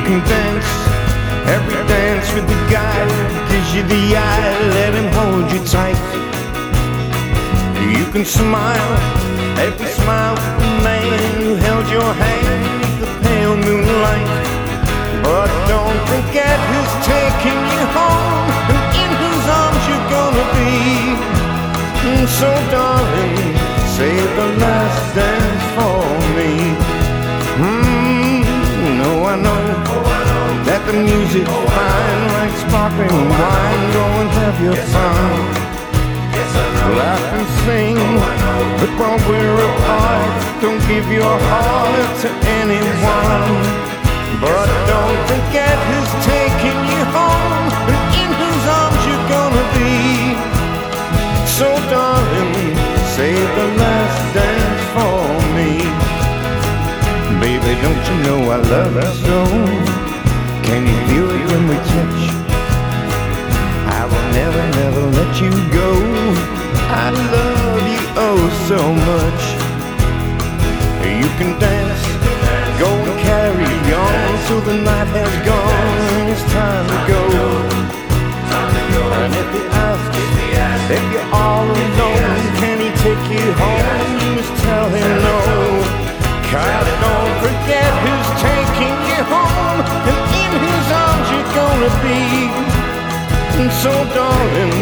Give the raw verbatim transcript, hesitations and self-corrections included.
can dance every dance with the guy who gives you the eye. Let him hold you tight. You can smile every smile with the man who held your hand beneath the pale moonlight. But don't forget who's taking you home and in whose arms you're gonna be. And so darling, save the last dance for me. Mm, no, I know that the music's fine like sparkling wine. Go and have your fun, laugh and sing. But while we're apart, don't give your heart to anyone. But don't forget who's taking you home and in whose arms you're gonna be. So darling, save the last dance for me. Baby, don't you know I love you so? Can you feel it when we touch? I will never, never let you go. I love you oh so much. You can dance, go and carry on till the night has gone. It's time to go. And if he asks if you're all alone, can he take you home? Just tell him no. Cause don't forget who's taking you home and in whose arms you're gonna be. And so darling,